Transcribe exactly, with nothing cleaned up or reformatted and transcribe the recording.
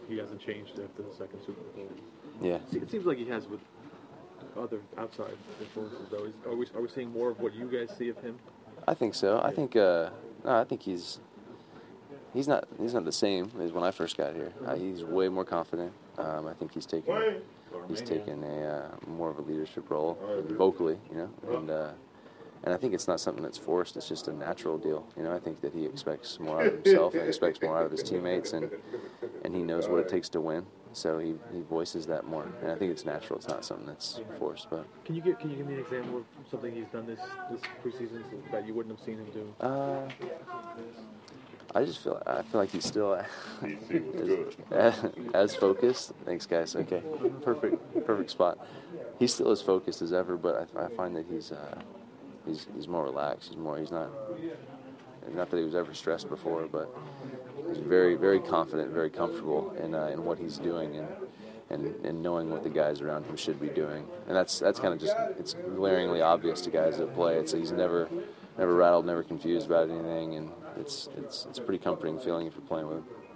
he hasn't changed after the second Super Bowl. Yeah. It seems like he has with other outside influences, though. Is, are we are we seeing more of what you guys see of him? I think so. I think uh, no, I think he's he's not he's not the same as when I first got here. Uh, he's way more confident. Um, I think he's taken he's taken a uh, more of a leadership role vocally, you know, and uh, and I think it's not something that's forced. It's just a natural deal. You know, I think that he expects more out of himself and expects more out of his teammates, and and he knows what it takes to win. So he, he voices that more, and I think it's natural. It's not something that's forced. But can you give can you give me an example of something he's done this this preseason that you wouldn't have seen him do? Uh, I just feel I feel like he's still as, as focused. Thanks, guys. Okay, perfect perfect spot. He's still as focused as ever, but I, I find that he's uh, he's he's more relaxed. He's more he's not not that he was ever stressed before, but he's very very confident, very comfortable in uh, in what he's doing, and, and and knowing what the guys around him should be doing. And that's that's kind of just it's glaringly obvious to guys that play. It's he's never never rattled, never confused about anything, and it's it's it's a pretty comforting feeling if you're playing with him.